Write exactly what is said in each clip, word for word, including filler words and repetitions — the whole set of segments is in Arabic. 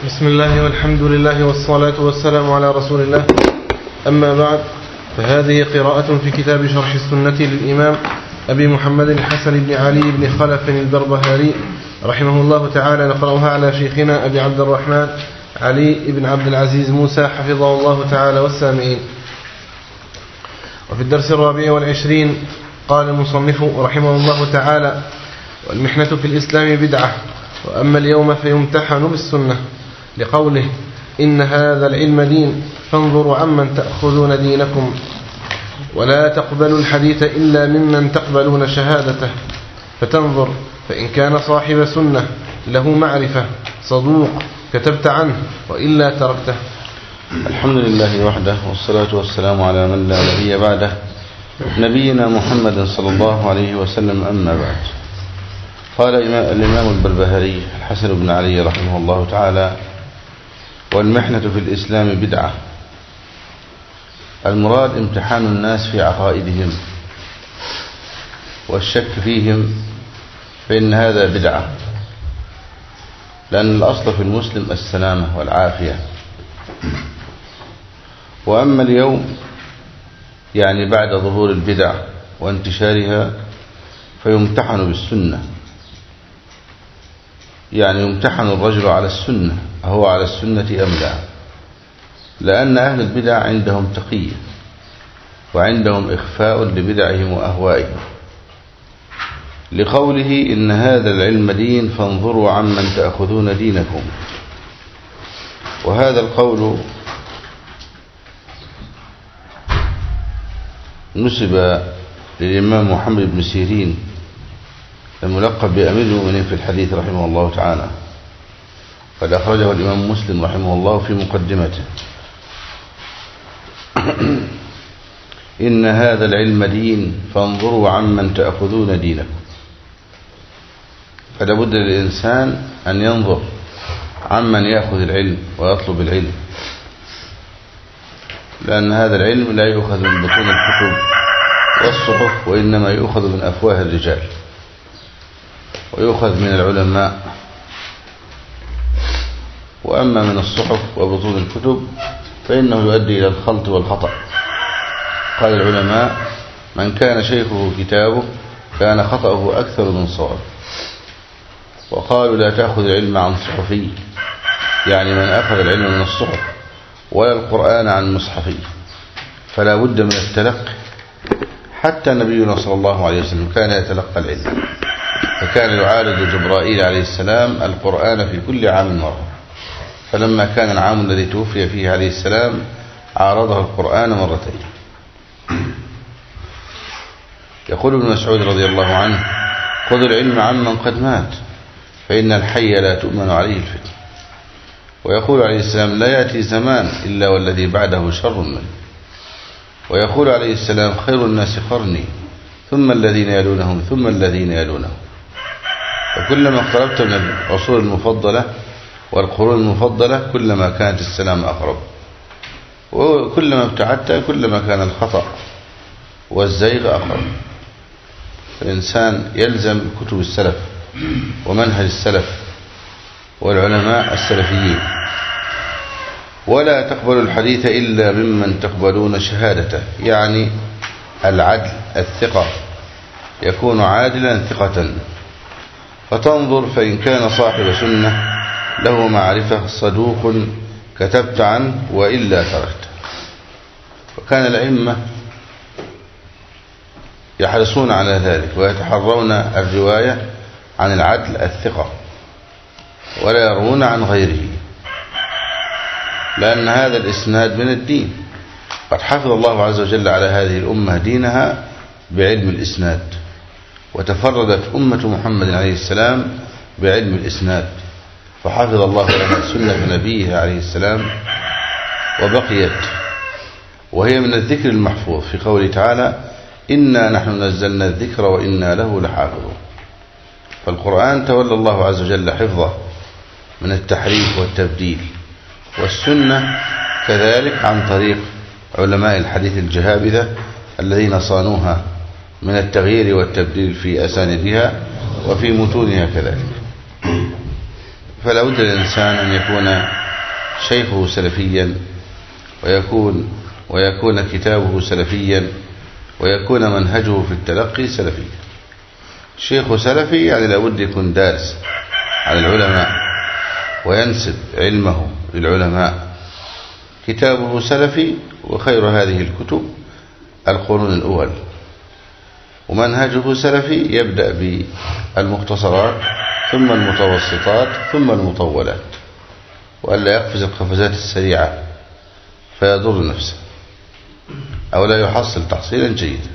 بسم الله والحمد لله والصلاة والسلام على رسول الله. أما بعد، فهذه قراءة في كتاب شرح السنة للإمام أبي محمد الحسن بن علي بن خلف البربهاري رحمه الله تعالى. نقرأها على شيخنا أبي عبد الرحمن علي بن عبد العزيز موسى حفظه الله تعالى والسامعين. وفي الدرس الرابع والعشرين قال المصنف رحمه الله تعالى: والمحنة في الإسلام بدعة، وأما اليوم فيمتحن بالسنة، لقوله: إن هذا العلم دين فانظروا عمن تأخذون دينكم، ولا تقبلوا الحديث إلا ممن تقبلون شهادته، فتنظر فإن كان صاحب سنة له معرفة صدوق كتبت عنه، وإلا تركته. الحمد لله وحده، والصلاة والسلام على من لا نبي بعده، نبينا محمد صلى الله عليه وسلم. أما بعد، قال الإمام البربهاري الحسن بن علي رحمه الله تعالى: والمحنة في الإسلام بدعة. المراد امتحان الناس في عقائدهم والشك فيهم، فإن هذا بدعة، لأن الأصل في المسلم السلامة والعافية. وأما اليوم يعني بعد ظهور البدع وانتشارها فيمتحن بالسنة، يعني يمتحن الرجل على السنة، أهو على السنة أم لا، لأن أهل البدع عندهم تقية وعندهم إخفاء لبدعهم وأهوائهم، لقوله: إن هذا العلم دين فانظروا عمن تأخذون دينكم. وهذا القول نسب للإمام محمد بن سيرين الملقب بأمير المؤمنين في الحديث رحمه الله تعالى، قد أخرجه الإمام مسلم رحمه الله في مقدمته: إن هذا العلم دين فانظروا عمن تأخذون دينكم. فلا بد للإنسان أن ينظر عمن يأخذ العلم ويطلب العلم، لأن هذا العلم لا يؤخذ من بطون الكتب والصحف، وإنما يؤخذ من أفواه الرجال، ويؤخذ من العلماء. وأما من الصحف وبطون الكتب فإنه يؤدي إلى الخلط والخطأ. قال العلماء: من كان شيخه كتابه كان خطأه أكثر من صوابه. وقالوا: لا تأخذ العلم عن صحفي، يعني من أخذ العلم من الصحف، ولا القرآن عن مصحفي. فلا بد من التلقي. حتى نبينا صلى الله عليه وسلم كان يتلقى العلم، فكان يعالج جبرائيل عليه السلام القرآن في كل عام مرة. فلما كان العام الذي توفي فيه عليه السلام عارضه القرآن مرتين. يقول ابن مسعود رضي الله عنه: خذ العلم عمن قد مات، فإن الحي لا تؤمن عليه الفتن. ويقول عليه السلام: لا يأتي زمان إلا والذي بعده شر منه. ويقول عليه السلام: خير الناس قرني، ثم الذين يلونهم، ثم الذين يلونهم. وكلما اقتربت من العصور المفضلة والقرون المفضلة كلما كانت السلام أقرب، وكلما ابتعدت كلما كان الخطأ والزيغ أقرب. الإنسان يلزم كتب السلف ومنهج السلف والعلماء السلفيين. ولا تقبل الحديث إلا ممن تقبلون شهادته، يعني العدل الثقة، يكون عادلا ثقة. فتنظر فإن كان صاحب سنة له معرفة صدوق كتبت عنه، وإلا تركته. وكان الأئمة يحرصون على ذلك ويتحرون الرواية عن العدل الثقة، ولا يروون عن غيره، لأن هذا الإسناد من الدين. قد حفظ الله عز وجل على هذه الأمة دينها بعلم الإسناد، وتفردت أمة محمد عليه السلام بعلم الإسناد، فحفظ الله لنا سنة نبيه عليه السلام وبقيت، وهي من الذكر المحفوظ في قوله تعالى: إنا نحن نزلنا الذكر وإنا له لحافظون. فالقرآن تولى الله عز وجل حفظه من التحريف والتبديل، والسنة كذلك عن طريق علماء الحديث الجهابذة الذين صانوها من التغيير والتبديل في أساندها وفي متونها كذلك. فلا بد للإنسان أن يكون شيخه سلفيا، ويكون ويكون كتابه سلفيا، ويكون منهجه في التلقي سلفيا. شيخ سلفي يعني لا بد يكون دارس على العلماء وينسب علمه للعلماء. كتابه سلفي، وخير هذه الكتب القرون الأول. ومنهجه سلفي، يبدأ بالمختصرات ثم المتوسطات ثم المطولات، وألا يقفز القفزات السريعة فيضر نفسه أو لا يحصل تحصيلا جيدا.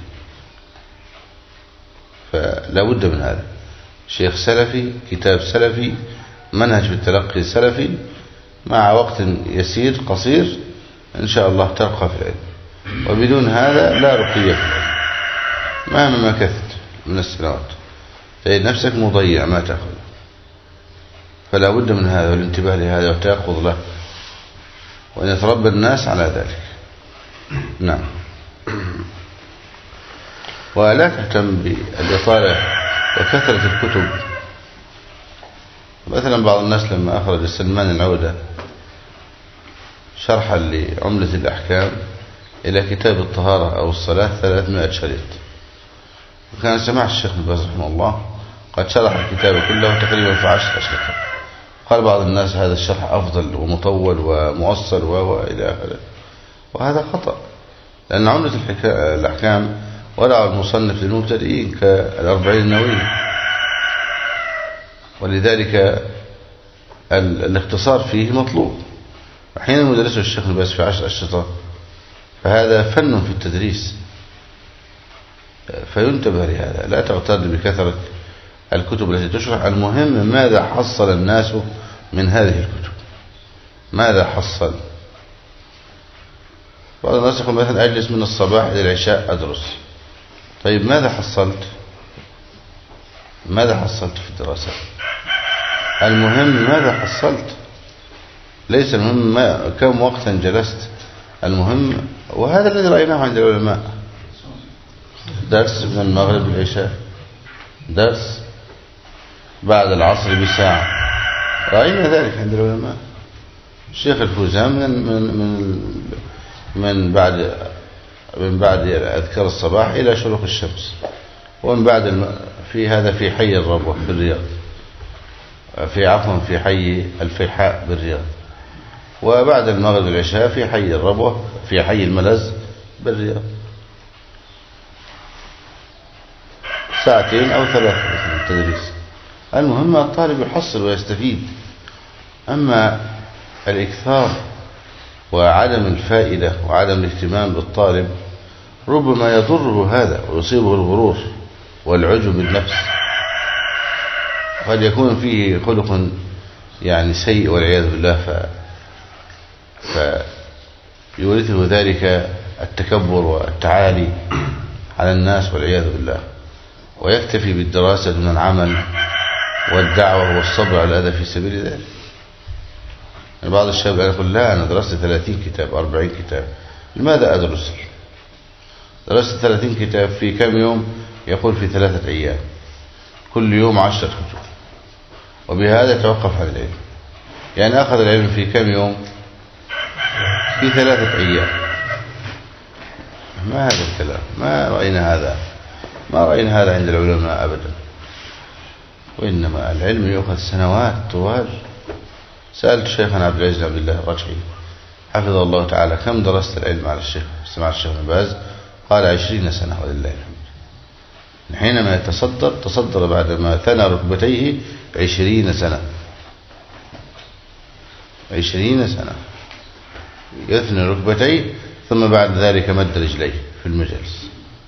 فلا بد من هذا، شيخ سلفي، كتاب سلفي، منهج في التلقي سلفي، مع وقت يسير قصير إن شاء الله ترقى في العلم. وبدون هذا لا رقية في العلم مهما مكثت من السنوات، تجد نفسك مضيع ما تأخذ. فلا بد من هذا والانتباه لهذا والتيقظ له، وأن يتربى الناس على ذلك. نعم. ولا تهتم بالإطالة وكثرة الكتب. مثلا بعض الناس لما أخرج سلمان العودة شرحا لعملة الأحكام إلى كتاب الطهارة أو الصلاة ثلاثمائة شريط، وكان سمع الشيخ ابن باز رحمه الله قد شرح الكتاب كله تقريبا في عشر أشرطة. قال بعض الناس هذا الشرح أفضل ومطول ومؤصل وإلى آخره، وهذا خطأ، لأن عملة الأحكام وضع المصنف للمبتدئين كالأربعين النووية، ولذلك الاختصار فيه مطلوب. حين مدرسه الشيخ ابن باز في عشر أشرطة فهذا فن في التدريس، فينتبه لهذا. لا تغتر بكثرة الكتب التي تشرح، المهم ماذا حصل الناس من هذه الكتب، ماذا حصل. بعض الناس يقول مثلا أجلس من الصباح إلى العشاء أدرس. طيب ماذا حصلت؟ ماذا حصلت في الدراسة؟ المهم ماذا حصلت، ليس المهم ما كم وقتا جلست، المهم. وهذا الذي رأيناه عند العلماء، درس من المغرب للعشاء، درس بعد العصر بساعة، رأينا ذلك عند العلماء. الشيخ الفوزان من من من من بعد من بعد أذكار الصباح إلى شروق الشمس، ومن بعد الم... في هذا في حي الربوة بالرياض، في عفوا في حي الفيحاء بالرياض، وبعد المغرب والعشاء في حي الربوة في حي الملز بالرياض، ساعتين أو ثلاث مثلا تدريس. المهم الطالب يحصل ويستفيد. أما الإكثار وعدم الفائدة وعدم الاهتمام بالطالب ربما يضره هذا ويصيبه الغرور والعجب بالنفس، قد يكون فيه خلق يعني سيء والعياذ بالله، ف... فيورثه ذلك التكبر والتعالي على الناس والعياذ بالله، ويكتفي بالدراسة دون العمل والدعوة والصبر على الأذى في سبيل ذلك. يعني بعض الشباب يقول لا أنا درست ثلاثين كتاب أربعين كتاب، لماذا أدرس؟ درست ثلاثين كتاب في كم يوم؟ يقول في ثلاثة أيام، كل يوم عشرة كتب، وبهذا توقف عن العلم. يعني أخذ العلم في كم يوم؟ في ثلاثة أيام. ما هذا الكلام؟ ما رأينا هذا، ما رأينا هذا عند العلماء أبدا، وإنما العلم يأخذ سنوات طوال. سألت شيخنا عبد العزيز عبد الله الرجحي حفظه الله تعالى كم درست العلم على الشيخ سمع الشيخ ابن باز؟ قال عشرين سنة ولله الحمد. حينما يتصدر تصدر بعدما ثنى ركبتيه عشرين سنة، عشرين سنة يثني ركبتيه، ثم بعد ذلك مد رجليه في المجلس.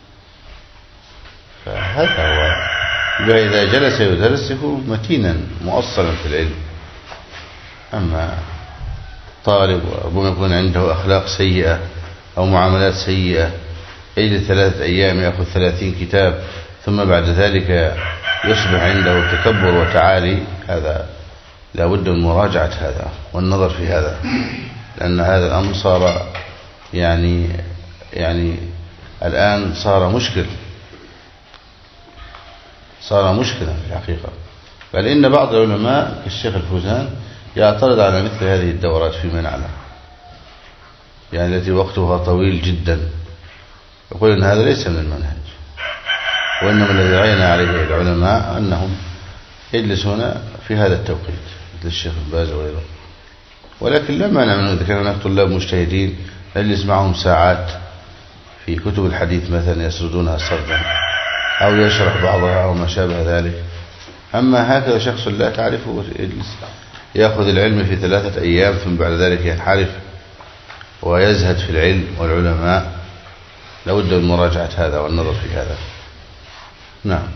فهذا هو، إذا جلس يدرس يكون متينا مؤصلا في العلم. أما طالب ربما يكون عنده أخلاق سيئة أو معاملات سيئة، يجلس ثلاثة أيام يأخذ ثلاثين كتاب، ثم بعد ذلك يصبح عنده تكبر وتعالي، هذا لا بد من مراجعة هذا والنظر في هذا، لأن هذا الأمر صار يعني يعني الآن صار مشكل، صار مشكلة في الحقيقة. بل إن بعض العلماء كالشيخ الفوزان يعترض على مثل هذه الدورات فيما نعلم، يعني التي وقتها طويل جدا، يقول إن هذا ليس من المنهج، وإنما الذي رأينا عليه العلماء أنهم يجلسون في هذا التوقيت مثل الشيخ الباز وغيره. ولكن لا مانع منه إذا كان هناك طلاب مجتهدين يجلس معهم ساعات في كتب الحديث مثلا يسردونها سردا أو يشرح بعضها أو ما شابه ذلك. أما هكذا شخص لا تعرفه يجلس يأخذ العلم في ثلاثة أيام ثم بعد ذلك ينحرف ويزهد في العلم والعلماء، لابد من مراجعة هذا والنظر في هذا. نعم.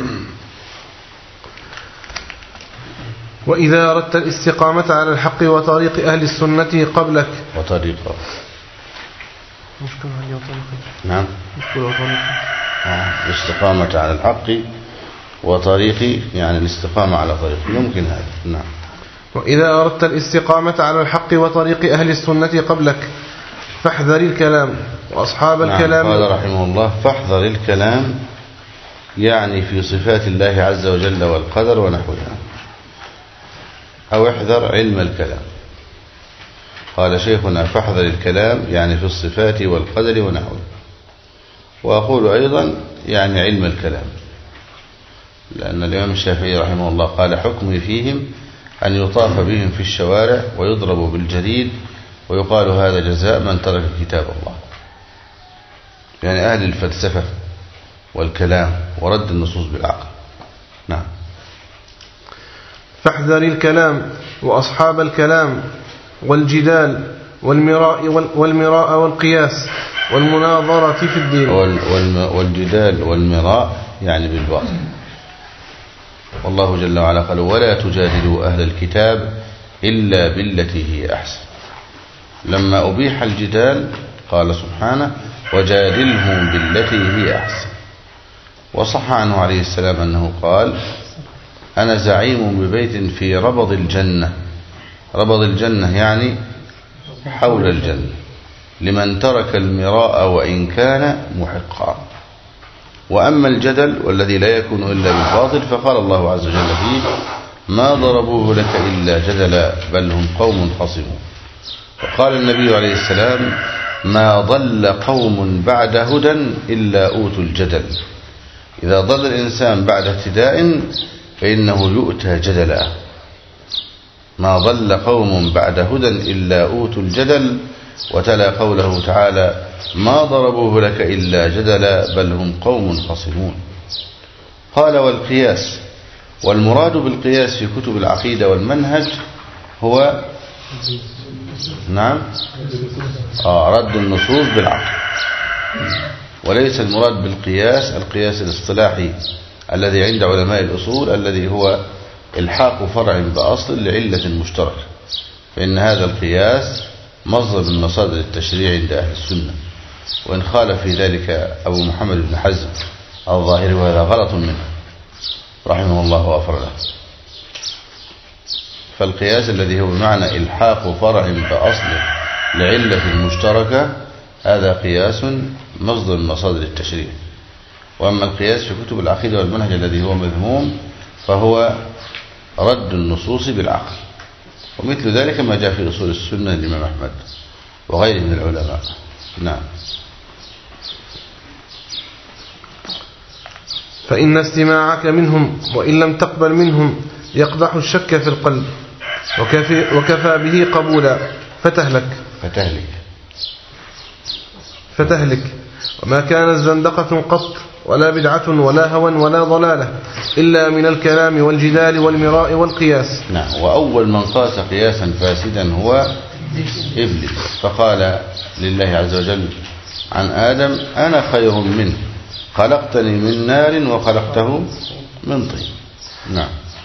وإذا أردت الاستقامة على الحق وطريق أهل السنة قبلك وطريقه مشكلة على طريقه نعم مشكلة وطريقه آه. الاستقامة على الحق وطريقي، يعني الاستقامة على طريقي، يمكن هذا. نعم. وإذا أردت الاستقامة على الحق وطريق أهل السنة قبلك فاحذر الكلام وأصحاب نعم. الكلام. قال رحمه الله فاحذر الكلام، يعني في صفات الله عز وجل والقدر ونحوها، أو احذر علم الكلام. قال شيخنا فاحذر الكلام يعني في الصفات والقدر ونحوه، وأقول أيضا يعني علم الكلام، لأن الإمام الشافعي رحمه الله قال حكمي فيهم أن يطاف بهم في الشوارع ويضربوا بالجديد ويقال هذا جزاء من ترك كتاب الله، يعني أهل الفلسفة والكلام ورد النصوص بالعقل. نعم. فاحذر الكلام وأصحاب الكلام والجدال والمراء والمراء والقياس والمناظرة في الدين. والجدال والمراء يعني بالباطل. والله جل وعلا قال ولا تجادلوا أهل الكتاب إلا بالتي هي أحسن. لما أبيح الجدال قال سبحانه وجادلهم بالتي هي أحسن. وصح عنه عليه السلام أنه قال أنا زعيم ببيت في ربض الجنة، ربض الجنة يعني حول الجنة، لمن ترك المراء وإن كان محقا. وأما الجدل والذي لا يكون إلا بالباطل فقال الله عز وجل فيه ما ضربوه لك إلا جدلا بل هم قوم خصمون. وقال النبي عليه السلام ما ضل قوم بعد هدى إلا أوتوا الجدل. إذا ضل الإنسان بعد اهتداء فإنه يؤتى جدلا. ما ضل قوم بعد هدى إلا أوتوا الجدل. وتلا قوله تعالى ما ضربوه لك إلا جدلا بل هم قوم خصمون. قال والقياس، والمراد بالقياس في كتب العقيدة والمنهج هو نعم آه رد النصوص بالعقل، وليس المراد بالقياس القياس الاصطلاحي الذي عند علماء الأصول الذي هو الحاق فرع بأصل لعلة مشتركة، فإن هذا القياس مصدر من مصادر التشريع عند أهل السنة، وإن خالف في ذلك أبو محمد بن حزم الظاهري وهذا غلط منه رحمه الله وغفر له. فالقياس الذي هو بمعنى الحاق فرع بأصل لعلة مشتركة هذا قياس مصدر من مصادر التشريع. وأما القياس في كتب العقيدة والمنهج الذي هو مذموم فهو رد النصوص بالعقل، ومثل ذلك ما جاء في أصول السنة للإمام أحمد وغيره من العلماء. نعم. فإن استماعك منهم وإن لم تقبل منهم يقدح الشك في القلب وكفى, وكفى به قبولا فتهلك فتهلك فتهلك وما كانت زندقة قط ولا بدعة ولا هوى ولا ضلالة إلا من الكلام والجدال والمراء والقياس. نعم. وأول من قاس قياسا فاسدا هو إبليس، فقال لله عز وجل عن آدم أنا خير منه خلقتني من نار وخلقته من طين. نعم.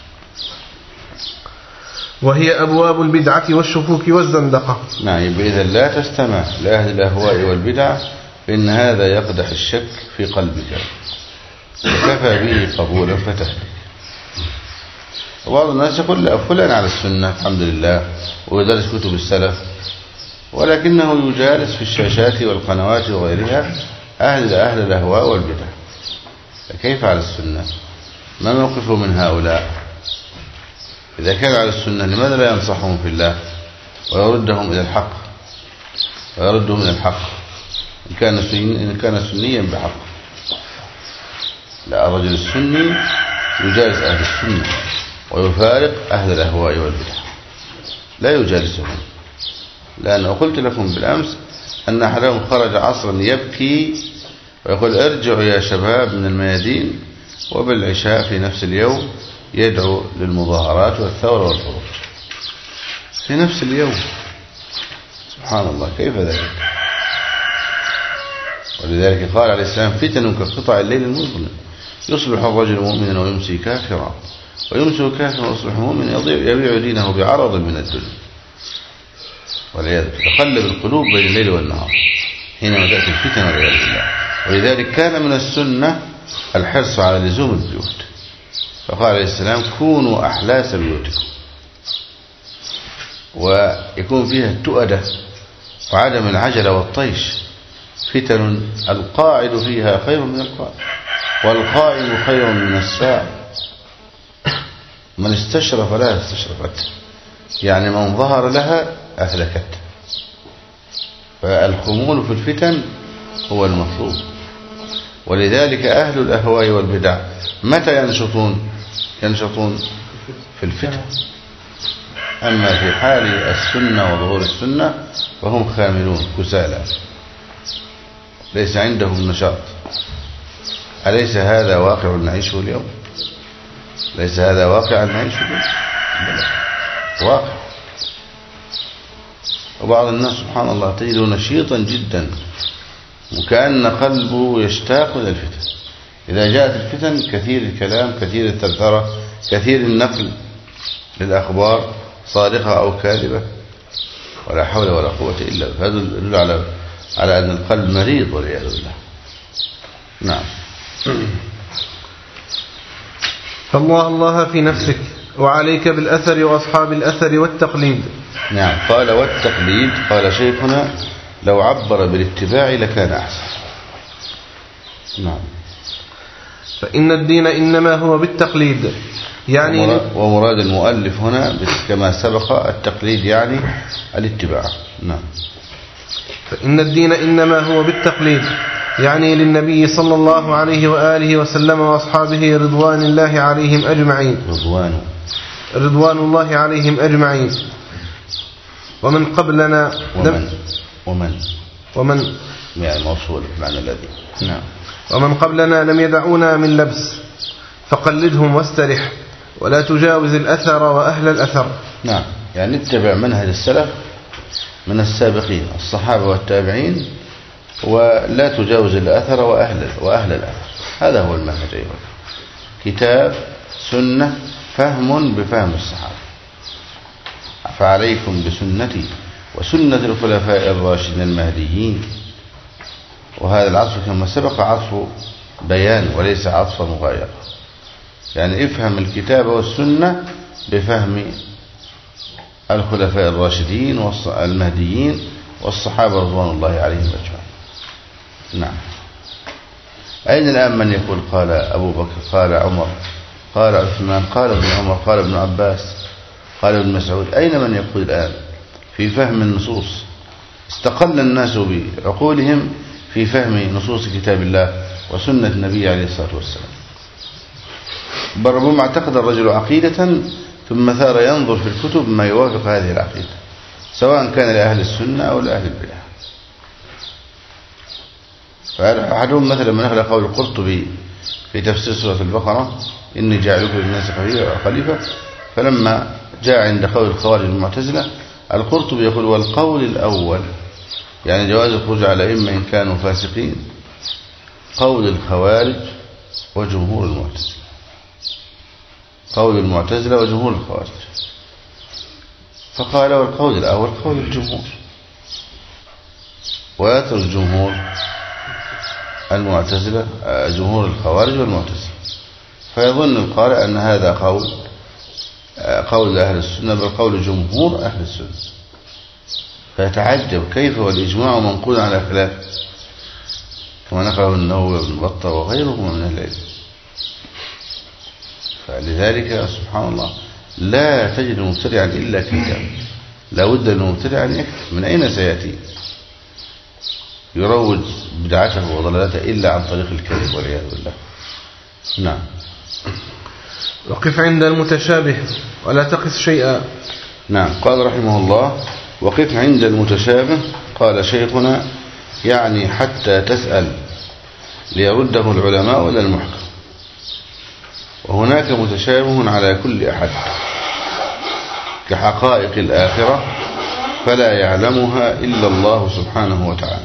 وهي أبواب البدعة والشكوك والزندقة. نعم. إذا لا تستمع لأهل الأهواء والبدع إن هذا يقدح الشك في قلبك وكفى به قبولا فتهلك. وبعض الناس يقول فلان على السنة الحمد لله ويدرس كتب السلف، ولكنه يجالس في الشاشات والقنوات وغيرها أهل أهل الأهواء والبدع. كيف على السنة؟ ما موقفه من هؤلاء؟ إذا كان على السنة لماذا لا ينصحهم في الله ويردهم إلى الحق ويردهم إلى الحق إن كان سني إن كان سنيا بحق؟ لا، الرجل السني يجالس أهل السنة ويفارق أهل الأهواء والبدع، لا يجالسهم. لأنه قلت لكم بالأمس أن أحدهم خرج عصرا يبكي ويقول ارجعوا يا شباب من الميادين، وبالعشاء في نفس اليوم يدعو للمظاهرات والثورة والخروج في نفس اليوم. سبحان الله، كيف ذلك؟ ولذلك قال عليه السلام فتن كقطع الليل المظلم، يصبح الرجل مؤمنا ويمسي كافرا، ويمسي كافرا ويصبح مؤمنا يبيع دينه بعرض من الدنيا. والعياذ بالله، تقلب القلوب بين الليل والنهار حينما تأتي الفتن والعياذ بالله. ولذلك كان من السنة الحرص على لزوم البيوت، فقال عليه السلام كونوا أحلاس بيوتكم، ويكون فيها التؤدة وعدم العجلة والطيش. فتن القاعد فيها خير من القائم، والقائم خير من الساعي. من استشرف لها استشرفت، يعني من ظهر لها أهلكت. فالخمول في الفتن هو المطلوب. ولذلك أهل الأهواء والبدع متى ينشطون؟ ينشطون في الفتن. أما في حال السنة وظهور السنة فهم خاملون كسالى، ليس عندهم نشاط. أليس هذا واقع نعيشه اليوم؟ ليس هذا واقع نعيشه اليوم؟ واقع. وبعض الناس سبحان الله تجده نشيطا جدا وكأن قلبه يشتاق إلى الفتن. إذا جاءت الفتن كثير الكلام، كثير الثرثرة، كثير النقل للأخبار صادقة أو كاذبة، ولا حول ولا قوة إلا بالله. هذا يدل على على أن القلب مريض والعياذ بالله. نعم. فالله الله في نفسك، وعليك بالأثر وأصحاب الأثر والتقليد. نعم. قال والتقليد، قال شيخنا لو عبر بالاتباع لكان أحسن. نعم. فإن الدين إنما هو بالتقليد، يعني ومراد المؤلف هنا كما سبق التقليد يعني الاتباع. نعم. فإن الدين إنما هو بالتقليد، يعني للنبي صلى الله عليه وآله وسلم وأصحابه رضوان الله عليهم أجمعين. رضوان رضوان الله عليهم أجمعين. ومن قبلنا ومن ومن ومن يعني موصول بمعنى الذي. نعم. ومن قبلنا لم يدعونا من لبس، فقلدهم واسترح ولا تجاوز الأثر وأهل الأثر. نعم، يعني اتبع منهج السلف من السابقين الصحابة والتابعين، ولا تجاوز الأثر وأهل وأهل الأثر. هذا هو المنهج أيضا، كتاب سنة فهم بفهم الصحابة. فعليكم بسنتي وسنة الخلفاء الراشدين المهديين. وهذا العطف كما سبق عطف بيان وليس عطف مغايرة، يعني افهم الكتاب والسنة بفهم الخلفاء الراشدين المهديين والصحابة رضوان الله عليهم أجمعين. نعم. أين الآن من يقول قال أبو بكر، قال عمر، قال عثمان، قال ابن عمر، قال ابن عباس، قال ابن مسعود؟ أين من يقول الآن في فهم النصوص؟ استقل الناس بعقولهم في فهم نصوص كتاب الله وسنة النبي عليه الصلاة والسلام. بل ربما اعتقد الرجل عقيدة ثم ثار ينظر في الكتب ما يوافق هذه العقيدة، سواء كان لأهل السنة أو لأهل البدع. فأحدهم مثلا من أخذ قول القرطبي في تفسير سورة البقرة إني جاعلك للناس خليفة، فلما جاء عند قول الخوارج المعتزلة القرطبي يقول والقول الأول يعني جواز الخروج على إما إن كانوا فاسقين قول الخوارج وجمهور المعتزلة، قول المعتزلة وجمهور الخوارج. فقال والقول الأول قول الجمهور، ويترك الجمهور المعتزلة جمهور الخوارج والمعتزلة، فيظن القارئ أن هذا قول قول أهل السنة بل قول جمهور أهل السنة، فيتعجب كيف والإجماع منقول على خلاف، كما نقله النووي وابن بطة وغيرهما من أهل العلم. فلذلك سبحان الله لا تجد مبتدعا إلا كذاب، لا بد للمبتدع أن يكتب. من أين سيأتي يروج بدعته وضلالته إلا عن طريق الكذب والعياذ بالله. نعم. وقف عند المتشابه ولا تقس شيئا. نعم. قال رحمه الله: وقف عند المتشابه. قال شيخنا: يعني حتى تسأل ليرده العلماء إلى المحكم. وهناك متشابه على كل أحد كحقائق الآخرة فلا يعلمها إلا الله سبحانه وتعالى.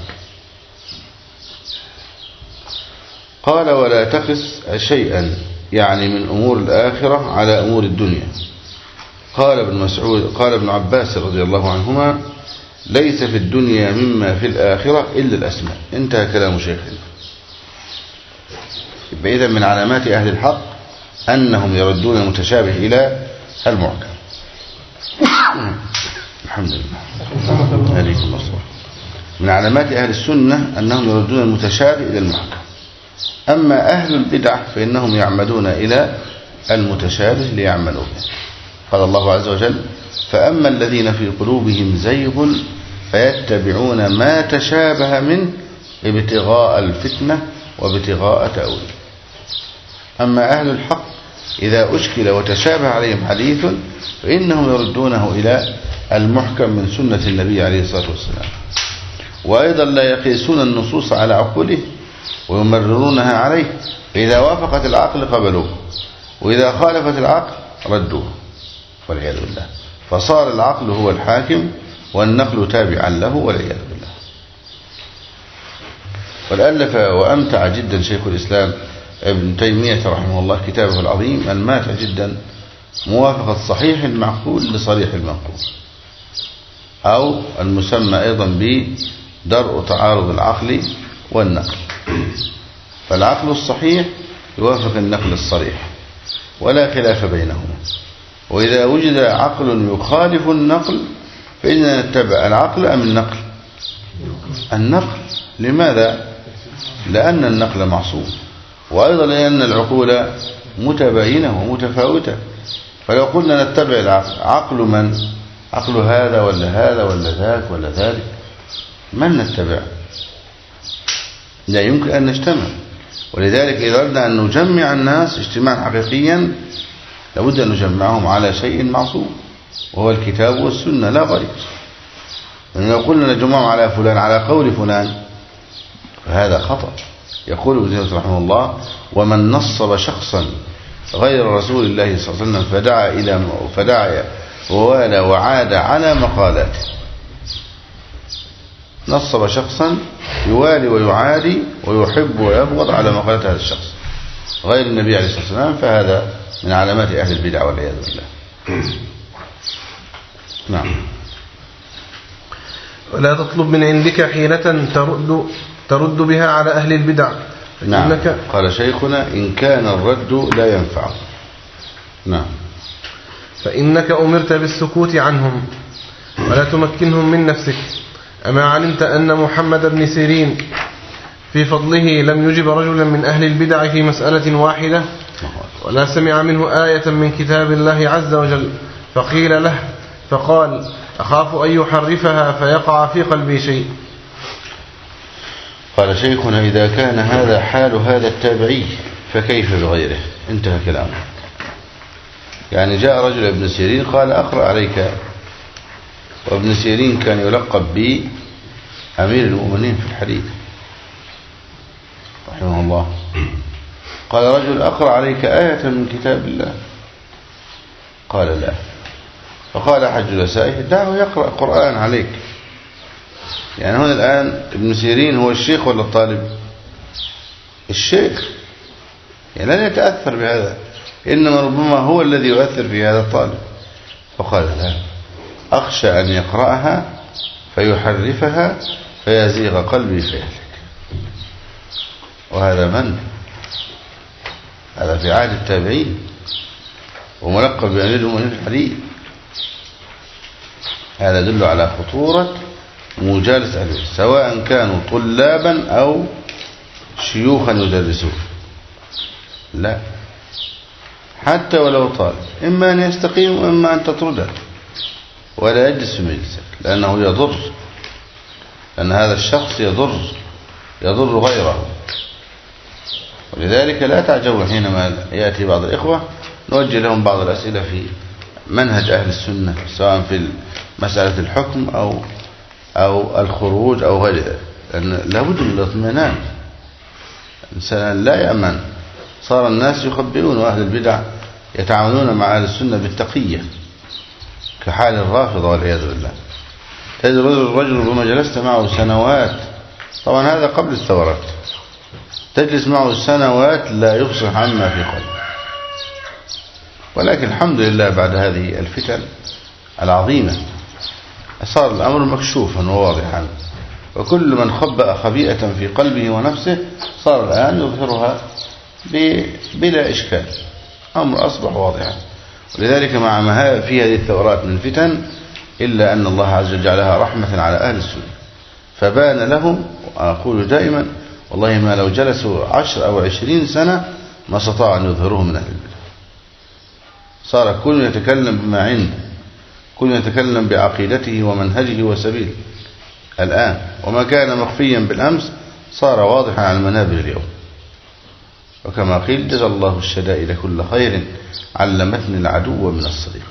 قال: ولا تقس شيئا، يعني من أمور الآخرة على أمور الدنيا. قال ابن مسعود قال ابن عباس رضي الله عنهما: ليس في الدنيا مما في الآخرة إلا الأسماء. انتهى كلام شيخنا. إذا من علامات أهل الحق أنهم يردون المتشابه إلى المحكم. الحمد لله. عليكم الصلاة. من علامات أهل السنة أنهم يردون المتشابه إلى المحكم. أما أهل البدع فإنهم يعمدون إلى المتشابه ليعملوا به. قال الله عز وجل: فأما الذين في قلوبهم زيغ فيتبعون ما تشابه منه ابتغاء الفتنة وابتغاء تأويله. أما أهل الحق إذا أشكل وتشابه عليهم حديث فإنهم يردونه إلى المحكم من سنة النبي عليه الصلاة والسلام. وأيضا لا يقيسون النصوص على عقوله ويمررونها عليه، فإذا وافقت العقل قبلوه، وإذا خالفت العقل ردوه والعياذ بالله. فصار العقل هو الحاكم والنقل تابعا له والعياذ بالله. والألف وأمتع جدا شيخ الإسلام ابن تيمية رحمه الله كتابه العظيم الماتع جدا، موافقة صحيح المعقول لصريح المنقول، أو المسمى أيضا بدرء تعارض العقل والنقل. فالعقل الصحيح يوافق النقل الصريح ولا خلاف بينهما. وإذا وجد عقل يخالف النقل فإننا نتبع العقل أم النقل؟ النقل. لماذا؟ لأن النقل معصوم، وأيضا لأن العقول متباينة ومتفاوتة. فلو قلنا نتبع العقل، عقل من؟ عقل هذا ولا هذا ولا ذاك ولا ذلك؟ من نتبع؟ لا يمكن أن نجتمع. ولذلك إذا أردنا أن نجمع الناس اجتماعا حقيقيا لابد أن نجمعهم على شيء معصوم وهو الكتاب والسنة لا غير. لو قلنا نجمعهم على فلان على قول فلان فهذا خطأ. يقول ابن تيمية رحمه الله: ومن نصب شخصا غير رسول الله صلى الله عليه وسلم فدعا إلى فدعا ووالى وعاد على مقالاته. نصب شخصا يوالي ويعادي ويحب ويبغض على مقالات هذا الشخص غير النبي عليه الصلاة والسلام، فهذا من علامات أهل البدع والعياذ بالله. نعم. ولا تطلب من عندك حيلة ترد ترد بها على أهل البدع. نعم. قال شيخنا: إن كان الرد لا ينفع. نعم. فإنك أمرت بالسكوت عنهم ولا تمكنهم من نفسك. أما علمت أن محمد بن سيرين في فضله لم يجب رجلا من أهل البدع في مسألة واحدة ولا سمع منه آية من كتاب الله عز وجل فقيل له فقال: أخاف أن يحرفها فيقع في قلبي شيء. قال شيخنا: إذا كان هذا حال هذا التابعي فكيف بغيره؟ انتهى كلامه. يعني جاء رجل ابن سيرين قال: أقرأ عليك. وابن سيرين كان يلقب بأمير المؤمنين في الحديث رحمه الله. قال رجل: أقرأ عليك آية من كتاب الله. قال: لا. فقال أحد جلسائه: دعه يقرأ القرآن عليك. يعني هنا الآن ابن سيرين هو الشيخ ولا الطالب؟ الشيخ. يعني لن يتأثر بهذا، إنما ربما هو الذي يؤثر في هذا الطالب. فقال: لا، أخشى أن يقرأها فيحرفها فيزيغ قلبي فيهلك. وهذا من؟ هذا في عهد التابعين وملقب بأمير المؤمنين في الحديث. هذا يدل على خطورة مجالس أهل العلم سواء كانوا طلابا أو شيوخا يدرسون. لا، حتى ولو طال، إما أن يستقيم وإما أن تطرده ولا يجلس في مجلسك، لأنه يضر، لأن هذا الشخص يضر يضر غيره. ولذلك لا تعجبوا حينما يأتي بعض الإخوة نوجه لهم بعض الأسئلة في منهج أهل السنة، سواء في مسألة الحكم أو أو الخروج أو غيره، لأن لابد من الاطمئنان. الإنسان لا يأمن. صار الناس يخبئون، وأهل البدع يتعاملون مع أهل السنة بالتقية كحال الرافضة والعياذ بالله. تجد الرجل ربما جلست معه سنوات، طبعا هذا قبل الثورات، تجلس معه سنوات لا يفصح عما في قلبه. ولكن الحمد لله بعد هذه الفتن العظيمة صار الأمر مكشوفا وواضحا، وكل من خبأ خبيئة في قلبه ونفسه صار الآن يظهرها بلا إشكال، أمر أصبح واضحا. ولذلك مع ما في هذه الثورات من فتن إلا أن الله عز وجل جعلها رحمة على أهل السنة، فبان لهم. وأقول دائما والله ما لو جلسوا عشر أو عشرين سنة ما استطاعوا أن يظهروه من أهل البدع. صار كل يتكلم بما عنده، كل يتكلم بعقيدته ومنهجه وسبيله الآن، وما كان مخفيا بالأمس صار واضحا على المنابر اليوم. وكما قيل جزى الله الشدائد كل خير علمتني العدو من الصديق.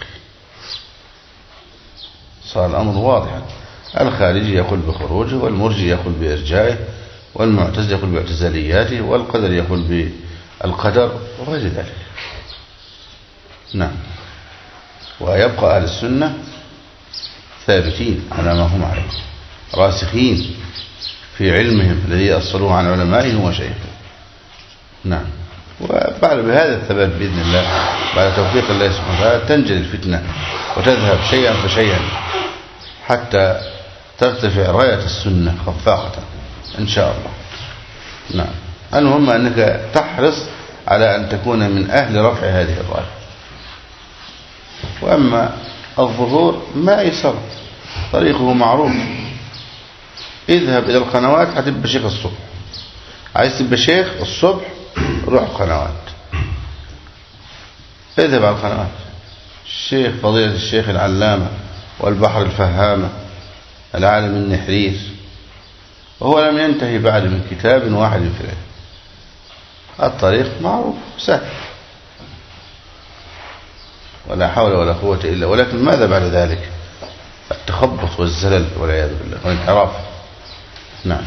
صار الأمر واضحا، الخارجي يقول بخروجه، والمرجي يقول بإرجائه، والمعتزل يقول باعتزالياته، والقدر يقول بالقدر وغير ذلك. نعم. ويبقى أهل السنة ثابتين على ما هم عليه، راسخين في علمهم الذي أصلوه عن علمائهم وشيخهم. نعم. وبعد بهذا الثبات بإذن الله، بعد توفيق الله سبحانه وتعالى، تنجل الفتنة وتذهب شيئا فشيئا حتى ترتفع راية السنة خفاقة إن شاء الله. نعم. المهم أنك تحرص على أن تكون من أهل رفع هذه الراية. وأما الظهور ما يسر، طريقه معروف. اذهب إلى القنوات هتبقى شيخ الصبح، عايز تبقى شيخ الصبح روح القنوات، اذهب على القنوات. الشيخ فضيلة الشيخ العلامة والبحر الفهامة العالم النحرير، وهو لم ينتهي بعد من كتاب واحد في العلم. الطريق معروف سهل، ولا حول ولا قوة إلا. ولكن ماذا بعد ذلك؟ التخبط والزلل والعياذ بالله والانحراف. نعم.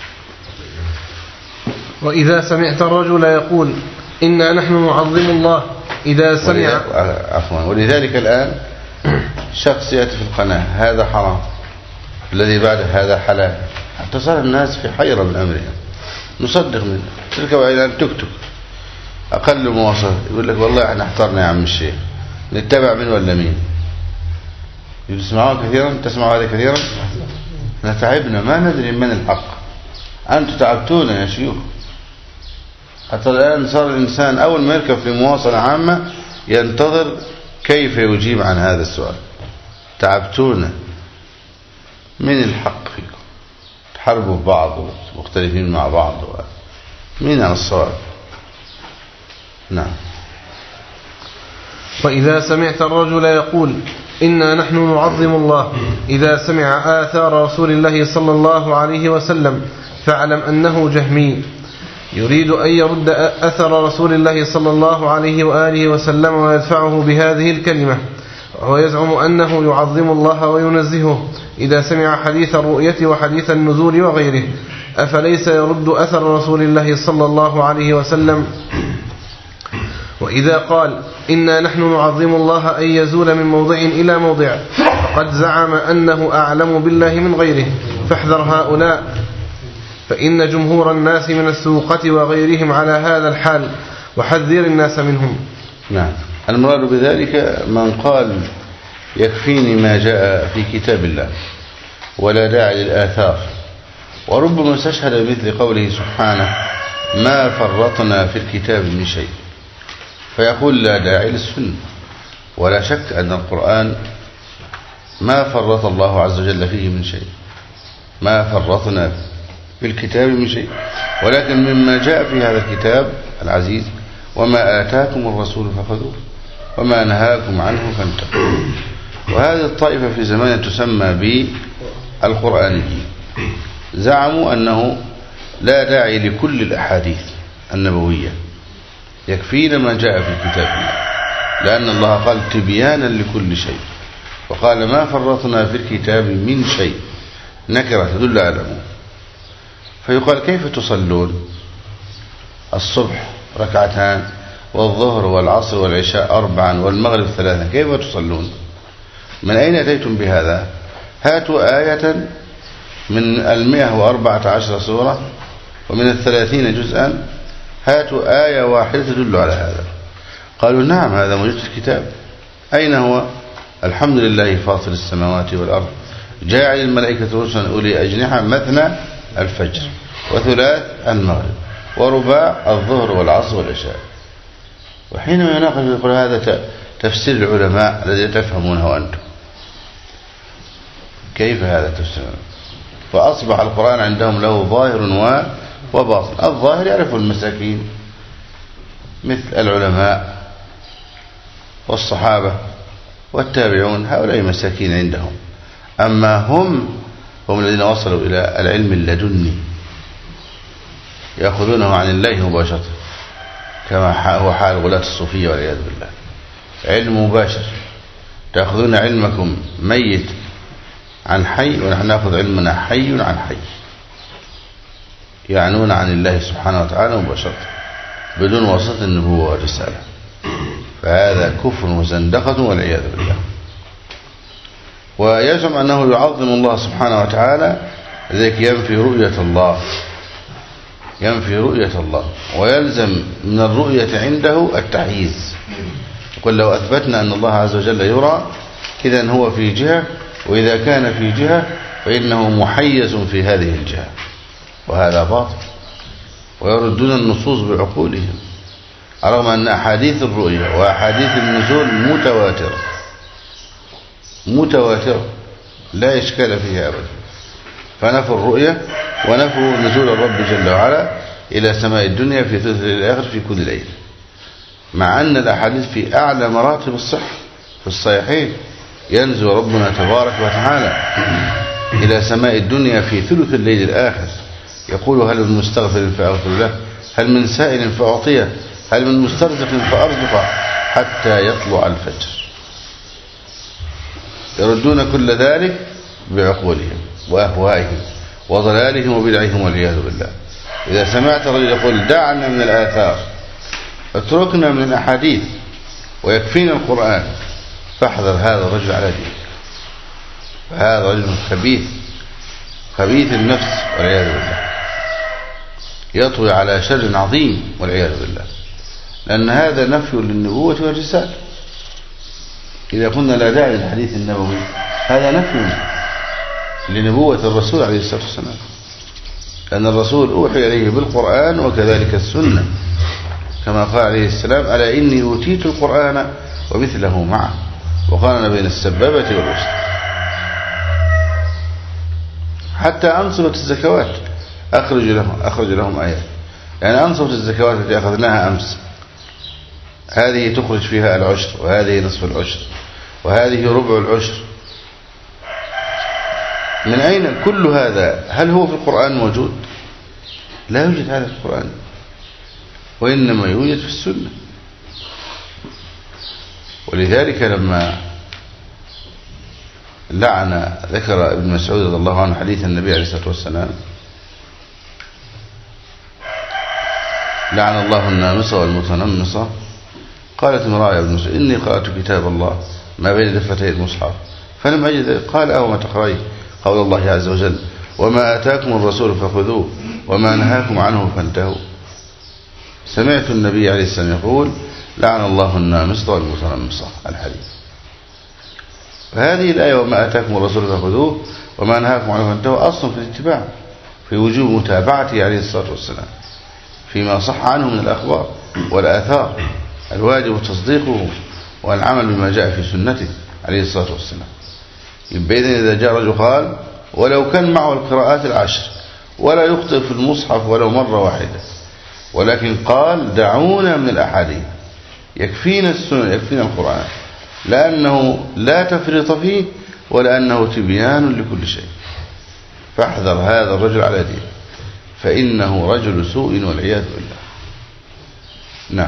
وإذا سمعت الرجل يقول إنا نحن نعظم الله إذا سمع. عفوا. ولذلك الآن شخص يأتي في القناة هذا حرام، الذي بعد هذا حلال، حتى صار الناس في حيرة من أمرهم. نصدق منه، تركب إلى أن تكتب أقل مواصلة يقول لك والله احنا احترنا يا عم الشيخ، نتبع من ولا مين؟ تسمعون كثيرا، تسمعوا هذا كثيرا. نتعبنا ما ندري من الحق، أنتم تعبتونا يا شيوخ. حتى الآن صار الإنسان أول ما يركب في مواصلة عامة ينتظر كيف يجيب عن هذا السؤال. تعبتونا، من الحق فيكم؟ تحاربوا بعض ومختلفين مع بعض، مين على الصواب؟ نعم. وإذا سمعت الرجل يقول إنا نحن نعظم الله إذا سمع آثار رسول الله صلى الله عليه وسلم فاعلم أنه جهمي، يريد أن يرد أثر رسول الله صلى الله عليه وآله وسلم ويدفعه بهذه الكلمة، ويزعم أنه يعظم الله وينزهه إذا سمع حديث الرؤية وحديث النزول وغيره، أفليس يرد أثر رسول الله صلى الله عليه وسلم؟ وإذا قال إنا نحن نعظم الله أن يزول من موضع إلى موضع فقد زعم أنه أعلم بالله من غيره، فاحذر هؤلاء، فإن جمهور الناس من السوقة وغيرهم على هذا الحال، وحذر الناس منهم. نعم. المراد بذلك من قال يكفيني ما جاء في كتاب الله ولا داعي للآثار، وربما استشهد بمثل قوله سبحانه ما فرطنا في الكتاب من شيء، فيقول لا داعي للسنة. ولا شك أن القرآن ما فرط الله عز وجل فيه من شيء، ما فرطنا في الكتاب من شيء، ولكن مما جاء في هذا الكتاب العزيز وما آتاكم الرسول فخذوه وما نهاكم عنه فانتهوا. وهذه الطائفة في زمان تسمى بالقرآنيين زعموا أنه لا داعي لكل الأحاديث النبوية، يكفينا ما جاء في كتاب الله، لأن الله قال تبيانا لكل شيء، وقال ما فرطنا في الكتاب من شيء، نكرة تدل على العموم. فيقال كيف تصلون الصبح ركعتان والظهر والعصر والعشاء أربعا والمغرب ثلاثا، كيف تصلون؟ من أين أتيتم بهذا؟ هاتوا آية من المئة وأربعة عشر سورة ومن الثلاثين جزءا، هاتوا آية واحدة تدل على هذا. قالوا نعم هذا موجود في الكتاب. أين هو؟ الحمد لله فاطر السماوات والأرض جاعل الملائكة رسلا أولي أجنحة مثنى الفجر وثلاث المغرب ورباع الظهر والعصر والعشاء. وحينما يناقش يقول هذا تفسير العلماء الذي تفهمونه أنتم. كيف هذا تفسير؟ فأصبح القرآن عندهم له ظاهر وباطن. الظاهر يعرف المساكين مثل العلماء والصحابة والتابعون، هؤلاء مساكين عندهم. أما هم هم الذين وصلوا إلى العلم اللدني يأخذونه عن الله مباشرة، كما هو حال غلاة الصوفية والعياذ بالله. علم مباشر، تأخذون علمكم ميت عن حي ونحن نأخذ علمنا حي عن حي، يعنون عن الله سبحانه وتعالى مباشرة بدون واسطة النبوة والرسالة. فهذا كفر وزندقة والعياذ بالله. ويزعم أنه يعظم الله سبحانه وتعالى، ذلك ينفي رؤية الله، ينفي رؤية الله، ويلزم من الرؤية عنده التحييز. يقول لو أثبتنا أن الله عز وجل يرى إذن هو في جهة، وإذا كان في جهة فإنه محيز في هذه الجهة، وهذا باطل. ويردون النصوص بعقولهم، رغم أن أحاديث الرؤية وأحاديث النزول متواترة متواترة لا إشكال فيها أبدا. فنفوا الرؤية ونفوا نزول الرب جل وعلا إلى سماء الدنيا في ثلث الليل الآخر في كل ليلة، مع أن الأحاديث في أعلى مراتب الصحة في الصحيحين. ينزل ربنا تبارك وتعالى إلى سماء الدنيا في ثلث الليل الآخر، يقول هل من مستغفر فأغفر له، هل من سائل فأعطيه، هل من مسترزق فأرزقه، حتى يطلع الفجر. يردون كل ذلك بعقولهم وأهوائهم وضلالهم وبدعهم والعياذ بالله. إذا سمعت رجل يقول دعنا من الآثار، اتركنا من الأحاديث ويكفينا القرآن، فاحذر هذا الرجل على دينك. فهذا رجل خبيث خبيث النفس والعياذ بالله، يطوي على شر عظيم والعياذ بالله، لأن هذا نفي للنبوة والرسالة. إذا قلنا لا داعي للحديث النبوي هذا نفي لنبوة الرسول عليه الصلاة والسلام، لأن الرسول أوحي إليه بالقرآن وكذلك السنة، كما قال عليه السلام ألا إني أوتيت القرآن ومثله معه، وقارن بين السبابة والوسطى. حتى أنصبة الزكوات أخرج لهم, أخرج لهم آيات، يعني أنصبة الزكوات التي أخذناها أمس هذه تخرج فيها العشر، وهذه نصف العشر، وهذه ربع العشر. من أين كل هذا؟ هل هو في القرآن موجود؟ لا يوجد هذا في القرآن، وإنما يوجد في السنة. ولذلك لما لعن ذكر ابن مسعود رضي الله عنه حديث النبي عليه الصلاة والسلام لعن الله النامصة والمتنمصة، قالت امرأة يا ابن مسعود إني قرأت كتاب الله ما بين دفتي المصحف فلم أجد ذلك. قال أو ما تقرأي قول الله عز وجل وما آتاكم الرسول فخذوه وما نهاكم عنه فانتهوا. سمعت النبي عليه السلام يقول لعن الله النامصة والمتنمصة الحديث. فهذه الآية وما آتاكم الرسول فخذوه وما نهاكم عنه فانتهوا أصلا في الاتباع، في وجوب متابعته عليه الصلاة والسلام فيما صح عنه من الأخبار والآثار، الواجب تصديقه والعمل بما جاء في سنته عليه الصلاة والسلام. يبقى إذا جاء رجل قال ولو كان معه القراءات العشر ولا يخطئ في المصحف ولو مرة واحدة ولكن قال دعونا من الأحاديث، يكفينا السنة يكفينا القرآن، لأنه لا تفريط فيه ولأنه تبيان لكل شيء. فاحذر هذا الرجل على دين، فإنه رجل سوء والعياذ بالله. نعم.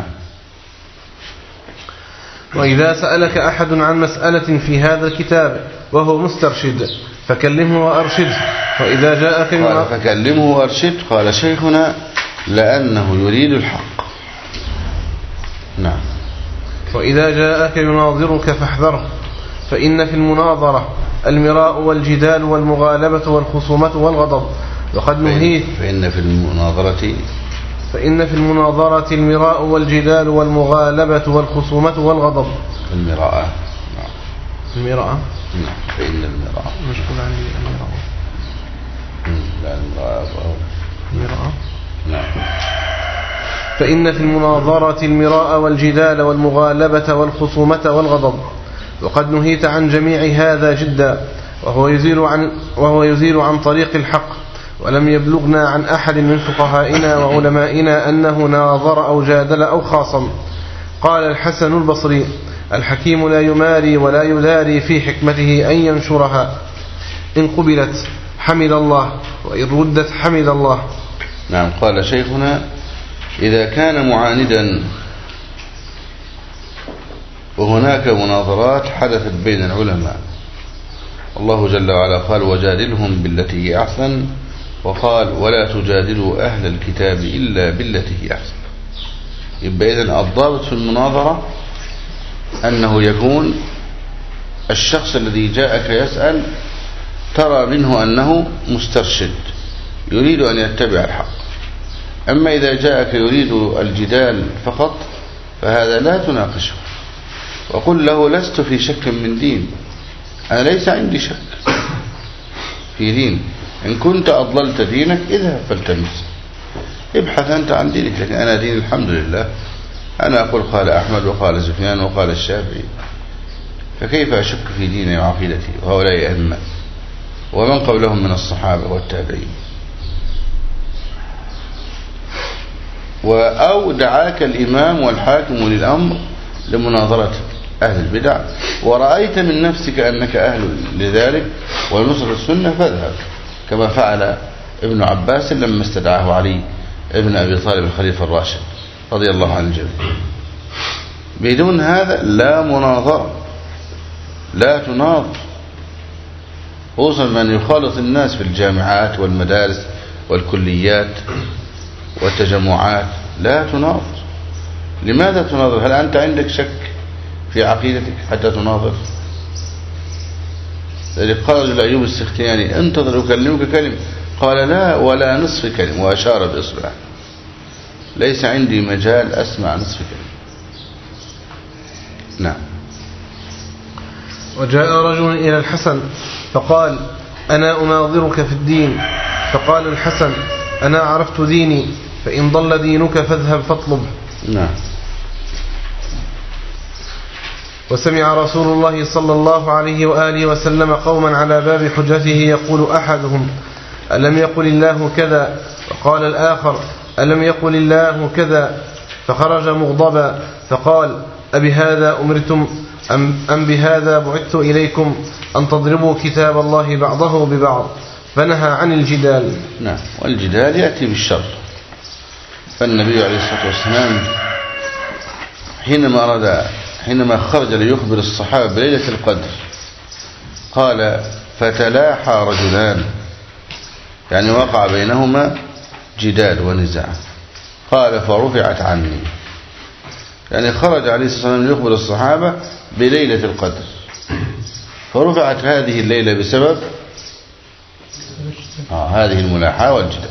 وإذا سألك أحد عن مسألة في هذا الكتاب وهو مسترشد فكلمه وأرشده، وإذا جاءك قال فكلمه وأرشده، قال شيخنا لأنه يريد الحق. نعم. وإذا جاءك يناظرك فاحذره، فإن في المناظرة المراء والجدال والمغالبة والخصومة والغضب، وقد نهيت فإن في المناظرة فإن في المناظرة المراء والجدال والمغالبة والخصومة والغضب. المراء نعم. المراء نعم. فإن المراء مشكول عن المراء. لا المراء المراء نعم. فإن في المناظرة المراء والجدال والمغالبة والخصومة والغضب، وقد نهيت عن جميع هذا جدا، وهو يزيل عن وهو يزيل عن طريق الحق. ولم يبلغنا عن أحد من فقهائنا وعلمائنا أنه ناظر أو جادل أو خاصم. قال الحسن البصري: الحكيم لا يماري ولا يداري في حكمته أن ينشرها، إن قبلت حمد الله وإن ردت حمد الله. نعم. قال شيخنا: إذا كان معاندا وهناك مناظرات حدثت بين العلماء، الله جل وعلا قال: وجادلهم بالتي هي أحسن، وقال: ولا تجادلوا أهل الكتاب إلا بالتي هي أحسن. يبقى إذن الضابط في المناظرة أنه يكون الشخص الذي جاءك يسأل ترى منه أنه مسترشد يريد أن يتبع الحق. أما إذا جاءك يريد الجدال فقط فهذا لا تناقشه، وقل له: لست في شك من دين، أنا ليس عندي شك في دين، إن كنت أضللت دينك اذهب فالتمس، ابحث أنت عن دينك، لكن أنا دين الحمد لله، أنا أقول قال أحمد وقال سفيان وقال الشافعي، فكيف أشك في ديني وعقيدتي وهؤلاء أئمة ومن قبلهم من الصحابة والتابعين؟ أو دعاك الإمام والحاكم للأمر لمناظرة أهل البدع ورأيت من نفسك أنك أهل لذلك ونصر السنة فاذهب، كما فعل ابن عباس لما استدعاه علي ابن أبي طالب الخليفة الراشد رضي الله عن الجميع. بدون هذا لا مناظرة، لا تناظر، خصوصا من يخالط الناس في الجامعات والمدارس والكليات والتجمعات، لا تناظر. لماذا تناظر؟ هل أنت عندك شك في عقيدتك حتى تناظر؟ لذلك قال الأيوب السختياني: انتظر أكلمك كلمة، قال: لا ولا نصف كلمة، وأشار بإصبعه، ليس عندي مجال أسمع نصف كلمة. نعم. وجاء رجل إلى الحسن فقال: أنا أناظرك في الدين. فقال الحسن: أنا عرفت ديني، فإن ضل دينك فاذهب فاطلب. نعم. وسمع رسول الله صلى الله عليه وآله وسلم قوما على باب حجته يقول أحدهم: ألم يقل الله كذا؟ وقال الآخر: ألم يقل الله كذا؟ فخرج مغضبا فقال: أبهذا أمرتم أم, أم بهذا بعثت إليكم أن تضربوا كتاب الله بعضه ببعض؟ فنهى عن الجدال. نعم. والجدال يأتي بالشر. فالنبي عليه الصلاة والسلام حينما أراد حينما خرج ليخبر الصحابة بليلة القدر قال: فتلاحى رجلان، يعني وقع بينهما جدال ونزاع، قال: فرفعت عني، يعني خرج عليه الصلاة والسلام ليخبر الصحابة بليلة القدر، فرفعت هذه الليلة بسبب آه هذه الملاحاة والجدال.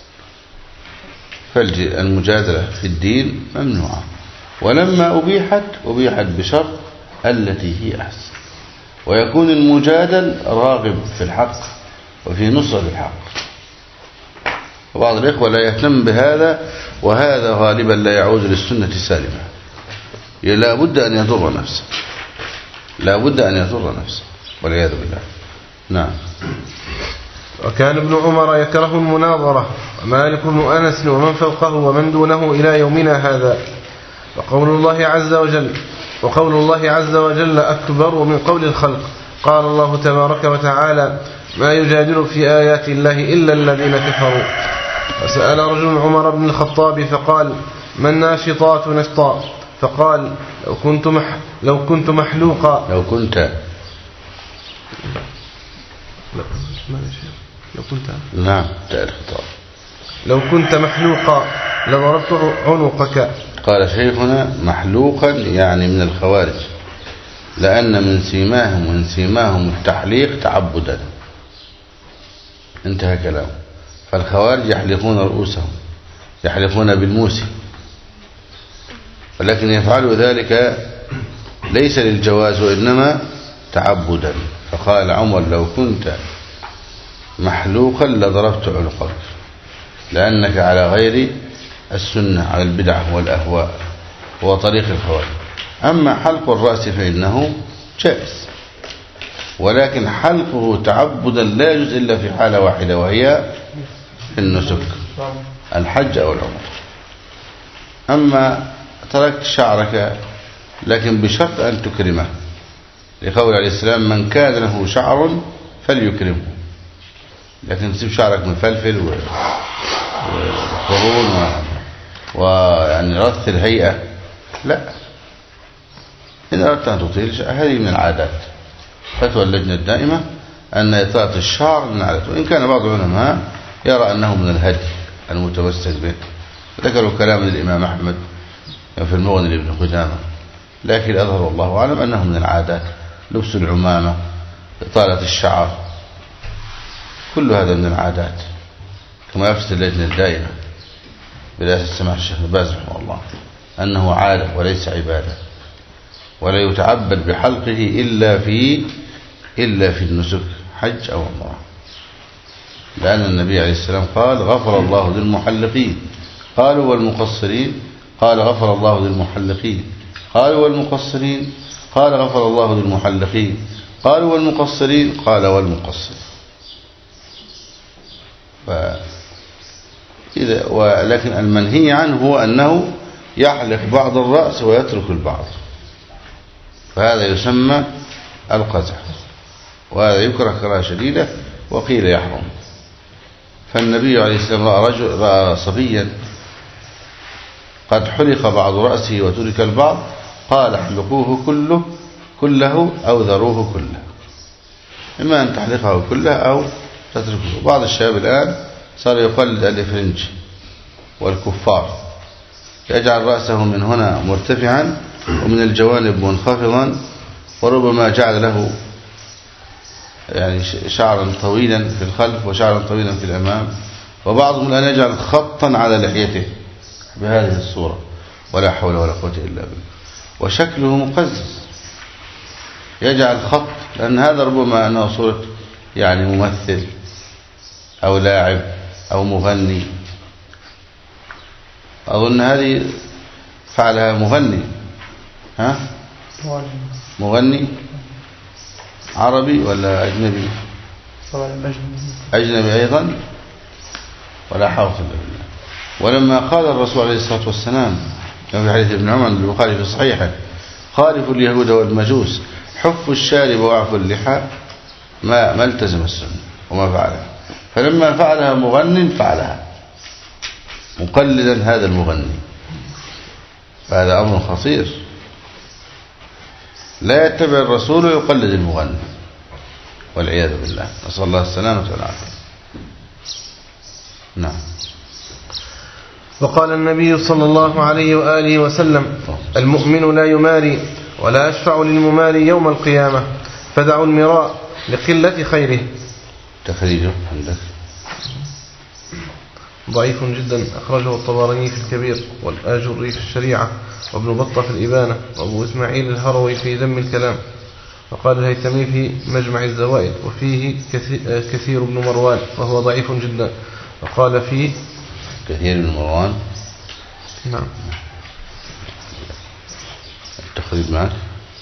فالمجادلة في الدين ممنوعة، ولما أبيحت أبيحت بشرط التي هي أحسن، ويكون المجادل راغب في الحق وفي نصرة الحق. وبعض الإخوة لا يهتم بهذا، وهذا غالبا لا يعود للسنة السالمة. لا بد أن يضر نفسه، لا بد أن يضر نفسه والعياذ بالله. نعم. وكان ابن عمر يكره المناظرة، ومالك بن أنس ومن فوقه ومن دونه إلى يومنا هذا. وقول الله عز وجل وقول الله عز وجل أكبر من قول الخلق. قال الله تبارك وتعالى: ما يجادل في آيات الله إلا الذين كفروا. وسأل رجل عمر بن الخطاب فقال: ما الناشطات نشطا؟ فقال: لو كنت مح لو كنت محلوقا لو كنت لو كنت نعم الخطاب لو كنت محلوقا لضربت عنقك. قال شيخنا: محلوقا يعني من الخوارج، لأن من سيماهم من سيماهم التحليق تعبدا. انتهى كلامه. فالخوارج يحلقون رؤوسهم، يحلقون بالموس، ولكن يفعلوا ذلك ليس للجواز وإنما تعبدا. فقال عمر: لو كنت محلوقا لضربت عنقك، لأنك على غير السنة، على البدعة والأهواء وطريق الخوارج. أما حلق الرأس فإنه جائز، ولكن حلقه تعبدا لا يجوز إلا في حالة واحدة، وهي النسك، الحج أو العمرة. أما تركت شعرك لكن بشرط أن تكرمه، لقول عليه السلام: من كان له شعر فليكرمه. لكن تسيب شعرك مفلفل وقرون ويعني رث الهيئة، لا. إن أردت أن تطيل، هذه من العادات. فتوى اللجنة الدائمة أن إطالة الشعر من العادات، وإن كان بعض العلماء يرى أنه من الهدي المتمسك به. ذكروا كلام الإمام أحمد في المغني لابن قدامة، لكن أظهر الله أعلم أنه من العادات. لبس العمامة، إطالة الشعر، كل هذا من العادات، كما يفسر اللجنة الدائمة برئاسة السماحة الشيخ ابن باز رحمه الله أنه عادة وليس عبادة، ولا يتعبد بحلقه إلا في إلا في النسك، حج أو عمرة. لأن النبي عليه السلام قال: غفر الله للمحلقين. قالوا: والمقصرين؟ قال: غفر الله للمحلقين. قالوا: والمقصرين؟ قال: غفر الله للمحلقين. قالوا: والمقصرين؟ قال: والمقصرين. إذا ولكن المنهي عنه هو أنه يحلق بعض الرأس ويترك البعض، فهذا يسمى القزع، وهذا يكره كراهة شديدة، وقيل يحرم. فالنبي عليه السلام رأى, رجل رأى صبيا قد حلق بعض رأسه وترك البعض، قال: احلقوه كله كله أو ذروه كله، إما أن تحلقه كله أو تتركه. بعض الشباب الآن صار يقلد الإفرنج والكفار، يجعل رأسه من هنا مرتفعا ومن الجوانب منخفضا، وربما جعل له يعني شعرا طويلا في الخلف وشعرا طويلا في الأمام، وبعضهم الآن يجعل خطا على لحيته بهذه الصورة، ولا حول ولا قوة إلا بالله، وشكله مقزز. يجعل خط، لأن هذا ربما أنه صورة يعني ممثل أو لاعب أو مغني. أظن هذه فعلها مغني، ها؟ مغني عربي ولا أجنبي؟ أجنبي أيضا، ولا حول ولا بالله. ولما قال الرسول عليه الصلاة والسلام كما في حديث ابن عمر البخاري في صحيحه: خالفوا اليهود والمجوس، حفوا الشارب وعفوا اللحى، ما ما التزم السنة وما فعلها. فلما فعلها مغن فعلها مقلدا هذا المغني، فهذا أمر خطير. لا يتبع الرسول ويقلد المغني، والعياذ بالله، نسأل الله السلامة والعافية. نعم. وقال النبي صلى الله عليه وآله وسلم: المؤمن لا يماري ولا يشفع للمماري يوم القيامة، فدعوا المراء لقلة خيره. تخريجه عندك ضعيف جدا، أخرجه الطبراني في الكبير، والآجري في الشريعة، وابن بطة في الإبانة، وأبو إسماعيل الهروي في ذم الكلام، وقال الهيثمي في مجمع الزوائد وفيه كثير بن مروان وهو ضعيف جدا، وقال فيه كثير بن مروان. نعم. التخريج معك،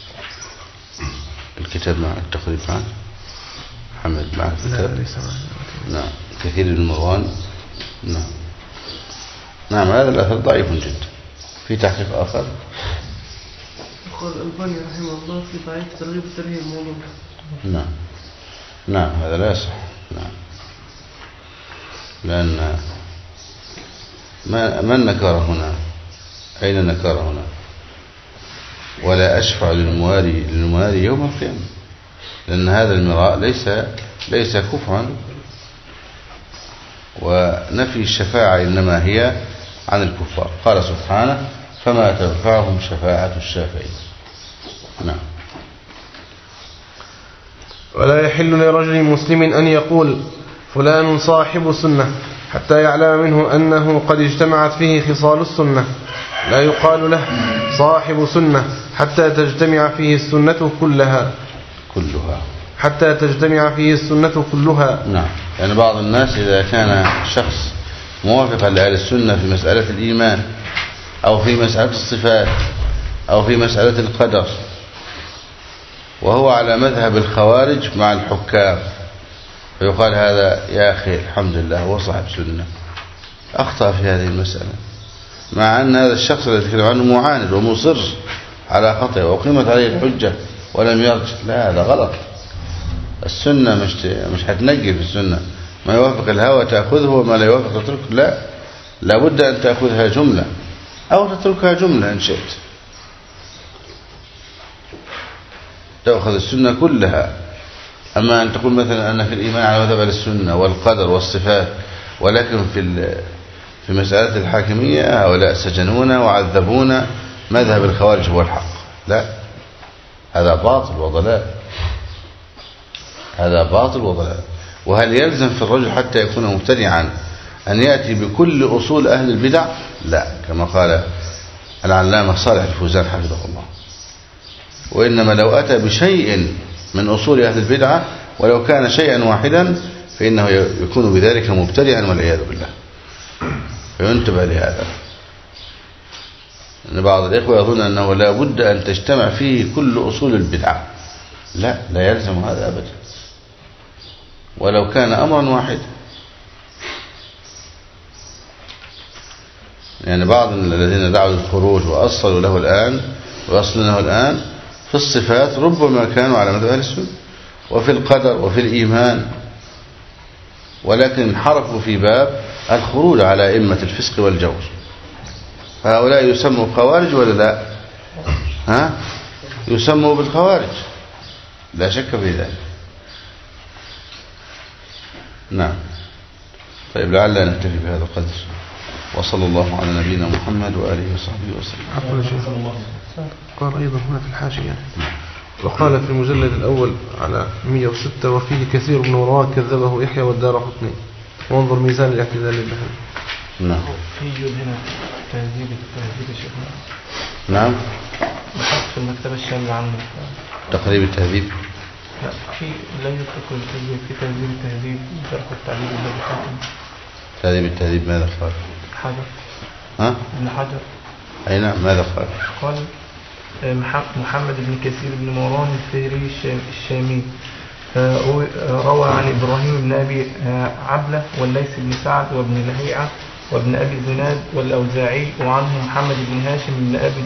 الكتاب معك، التخريج معك، محمد معك الكتاب. لا ليس معك. نعم كثير بن مروان. نعم نعم هذا الأثر ضعيف جدا. في تحقيق آخر قال الألباني رحمه الله في ضعيف ترغيب الترهيب موضوع. نعم نعم هذا لا يصح. نعم لأن ما من نكر هنا؟ أين نكر هنا؟ ولا أشفع للمواري للمواري يوم القيامة، لأن هذا المراء ليس ليس كفرا، ونفي الشفاعة إنما هي عن الكفار. قال سبحانه فما تنفعهم شفاعة الشافعين. نعم. ولا يحل لرجل مسلم أن يقول فلان صاحب سنة حتى يعلم منه أنه قد اجتمعت فيه خصال السنة. لا يقال له صاحب سنة حتى تجتمع فيه السنة كلها كلها حتى تجتمع فيه السنة كلها. نعم. يعني بعض الناس إذا كان شخص موافقا لأهل السنة في مسألة الإيمان أو في مسألة الصفات أو في مسألة القدر، وهو على مذهب الخوارج مع الحكام، فيقال هذا يا أخي الحمد لله هو صاحب سنة، أخطأ في هذه المسألة، مع أن هذا الشخص الذي تكلم عنه معاند ومصر على خطأ وقيمت عليه الحجة ولم يرجع. لا هذا غلط. السنة مش مش هتنجي في السنة، ما يوافق الهوى تأخذه وما لا يوافق تتركه. لا لابد أن تأخذها جملة أو تتركها جملة إن شئت. تأخذ السنة كلها. أما أن تقول مثلا أن في الإيمان على مذهب السنة والقدر والصفات، ولكن في في مسألة الحاكمية هؤلاء سجنونا وعذبونا، مذهب الخوارج هو الحق. لا هذا باطل وضلال، هذا باطل وضلال. وهل يلزم في الرجل حتى يكون مبتدعا أن يأتي بكل أصول أهل البدع؟ لا، كما قال العلامة صالح الفوزان حفظه الله. وإنما لو أتى بشيء من أصول أهل البدعة ولو كان شيئا واحدا فإنه يكون بذلك مبتدعا والعياذ بالله. فينتبه لهذا، أن بعض الإخوة يظن أنه لا بد أن تجتمع فيه كل أصول البدعة. لا لا يلزم هذا أبدا ولو كان أمرا واحدا. يعني بعض الذين دعوا الخروج وأصلوا له الآن وأصلوا الآن في الصفات ربما كانوا على مذهب أهل السنة، وفي القدر وفي الإيمان، ولكن انحرفوا في باب الخروج على أئمة الفسق والجور. هؤلاء يسموا خوارج ولا لا؟ ها؟ يسموا بالخوارج لا شك في ذلك. نعم. طيب لعلنا نكتفي بهذا القدر، وصلى الله على نبينا محمد وآله وصحبه وسلم. عفوا شيخ. قال أيضا هنا في الحاشية وقال في المجلد الأول على مئة وستة وفيه كثير من وراء كذبه يحيى والدارقطني، وانظر ميزان الاعتدال الذهبي. نعم. في يوجد هنا تهذيب التهذيب شيخنا. نعم. في المكتبة الشاملة عنه. تقريب التهذيب. لا في لا يترك التهذيب، في تهذيب التهذيب جرح التعديل الذي حاكم. تهذيب التهذيب ماذا قال؟ حجر. ها؟ ابن حجر. أي نعم ماذا قال؟ قال محمد بن كثير بن مروان الفهري الشامي روى عن إبراهيم بن أبي عبلة والليث بن سعد وابن لهيعة وابن أبي زناد والأوزاعي، وعنه محمد بن هاشم بن أبي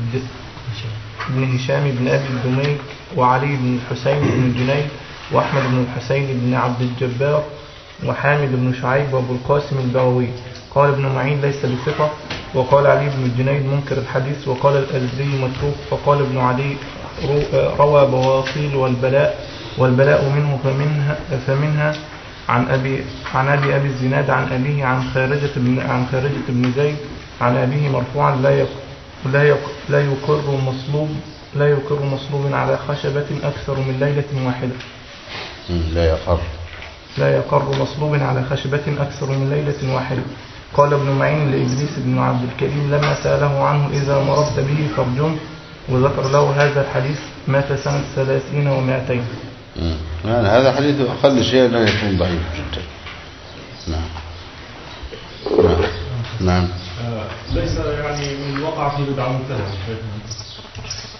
بن هشام بن أبي الدميج وعلي بن الحسين بن جنيد وأحمد بن الحسين بن عبد الجبار وحامد بن شعيب وابو القاسم البغوي. قال ابن معين ليس بثقة، وقال علي بن الجنيد منكر الحديث، وقال الأزدي متروك، فقال ابن عدي روى بواطيل والبلاء والبلاء منه فمنها, فمنها عن أبي عن أبي أبي الزناد عن أبيه عن خارجة بن عن خارجة بن زيد عن أبيه مرفوعا لا يق لا يق لا يقر مصلوب لا يقر مصلوب على خشبة أكثر من ليلة واحدة. لا يقر لا يقر مصلوب على خشبة أكثر من ليلة واحدة. قال ابن معين لإدريس بن عبد الكريم لما سأله عنه إذا مرضت به فارجمه، وذكر له هذا الحديث مات سنة ثلاثين ومائتين. يعني هذا حديث أقل شيء لا يكون ضعيف جدا. نعم نعم نعم. ليس يعني من وقع في بدعة مبتدعة.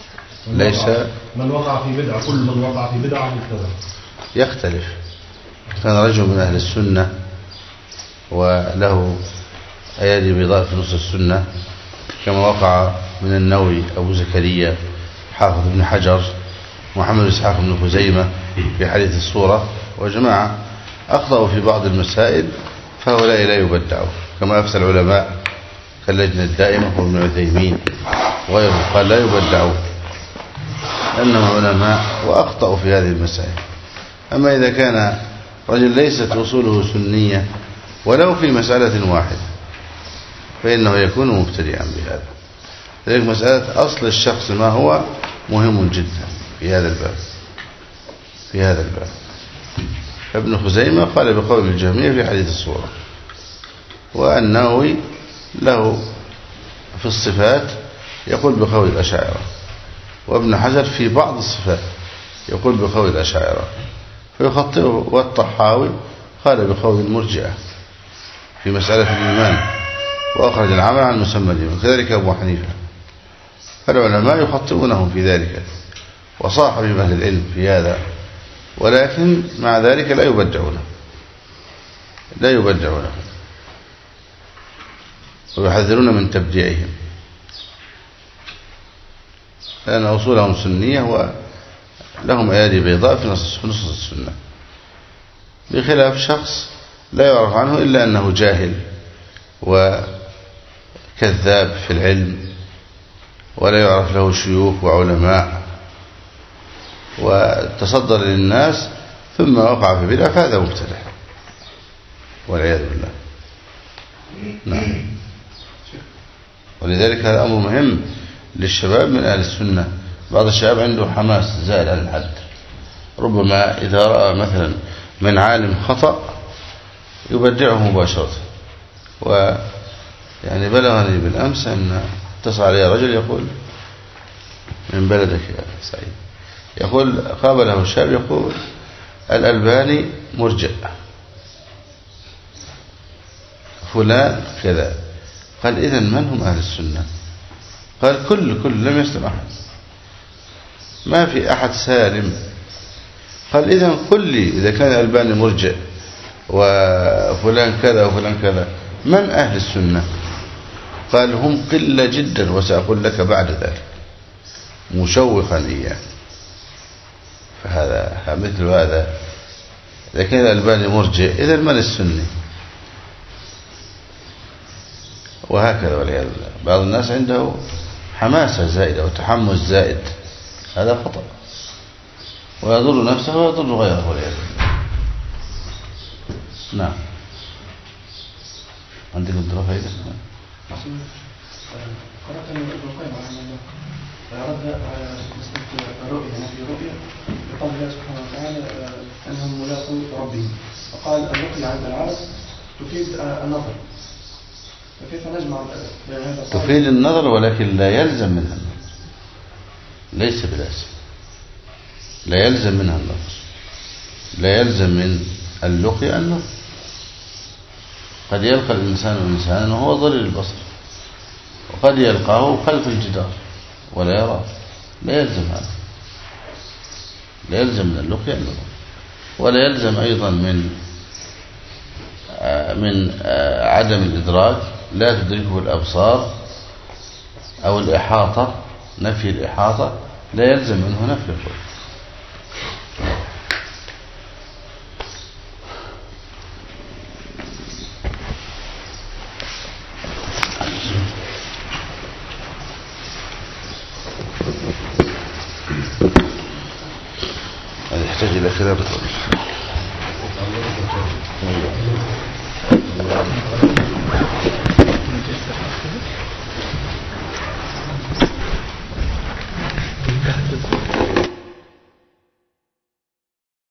ليس من وقع في بدعة، كل من وقع في بدعة مبتدعة. يختلف كان رجل من أهل السنة وله أيادي بيضاء في نص السنة، كما وقع من النووي أبو زكريا حافظ بن حجر محمد إسحاق بن خزيمة في حديث الصورة، وجماعة أخطأوا في بعض المسائل، فهؤلاء لا يبدعوا، كما أفتى العلماء كاللجنة الدائمة وابن عثيمين وغيره قال لا يبدعوا لأنهم علماء وأخطأوا في هذه المسائل. أما إذا كان رجل ليست أصوله سنية ولو في مسألة واحدة فإنه يكون مبتدئا بهذا. لذلك مسألة أصل الشخص ما هو مهم جدا في هذا الباب في هذا الباب ابن خزيمة قال بقول الجهمية في حديث الصورة، والنووي له في الصفات يقول بقول الأشاعرة، وابن حجر في بعض الصفات يقول بقول الأشاعرة فيخطئه، والطحاوي قال بقول المرجئة في مسألة الإيمان وأخرج العمل عن مسمى الإيمان، كذلك أبو حنيفة. فالعلماء يخطئونهم في ذلك وصاح بهم أهل العلم في هذا، ولكن مع ذلك لا يبدعونه لا يبدعونه ويحذرون من تبديعهم، لأن أصولهم سنية ولهم أيادي بيضاء في نص السنة، بخلاف شخص لا يعرف عنه إلا أنه جاهل وكذاب في العلم ولا يعرف له شيوخ وعلماء وتصدر للناس ثم وقع في بدعة، فهذا مبتدع والعياذ بالله. نعم. ولذلك هذا أمر مهم للشباب من أهل السنة. بعض الشباب عنده حماس زائد عن الحد، ربما إذا رأى مثلا من عالم خطأ يبدعه مباشرة. ويعني بلغني بالأمس أن اتصل علي رجل يقول من بلدك يا سعيد، يقول قابله الشاب يقول الألباني مرجئ فلان كذا. قال إذن من هم أهل السنة؟ قال كل كل لم يسلم أحد، ما في أحد سالم. قال إذن قل لي إذا كان الألباني مرجئ وفلان كذا وفلان كذا من أهل السنة؟ قال هم قلة جدا وسأقول لك بعد ذلك، مشوقا إياه. فهذا مثل هذا إذا كان الألباني مرجئ إذن من السني؟ وهكذا والعياذ بالله. بعض الناس عنده حماسة زائدة وتحمس زائد، هذا خطأ ويضر نفسه ويضر غيره والعياذ بالله. نعم. عندك الدراسة فايدة؟ قرأت أن ابن القيم رحمه الله رد على مسألة الرؤية، نفي الرؤية بقول الله سبحانه وتعالى أنهم ملاقوا ربهم، وقال الرؤية عند العرب تفيد النظر، فكيف نجمع بين هذا؟ تفيد النظر ولكن لا يلزم منها النظر، ليس بلازم، لا يلزم منها النظر، لا يلزم من اللقي النظر. قد يلقى الإنسان إنسانا وهو ضرير البصر، وقد يلقاه خلف الجدار ولا يراه، لا يلزم هذا، لا يلزم من اللقي النظر. ولا يلزم أيضا من من عدم الإدراك لا تدركه الأبصار أو الإحاطة، نفي الإحاطة لا يلزم منه نفي الرؤية. هذا يحتاج إلى خلاف.